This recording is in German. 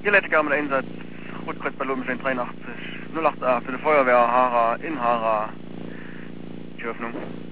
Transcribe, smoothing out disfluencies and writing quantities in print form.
Skelettker am Einsatz, Rotkreuz Ballon 83, 08a für die Feuerwehr, Hara, in Hara, die Öffnung.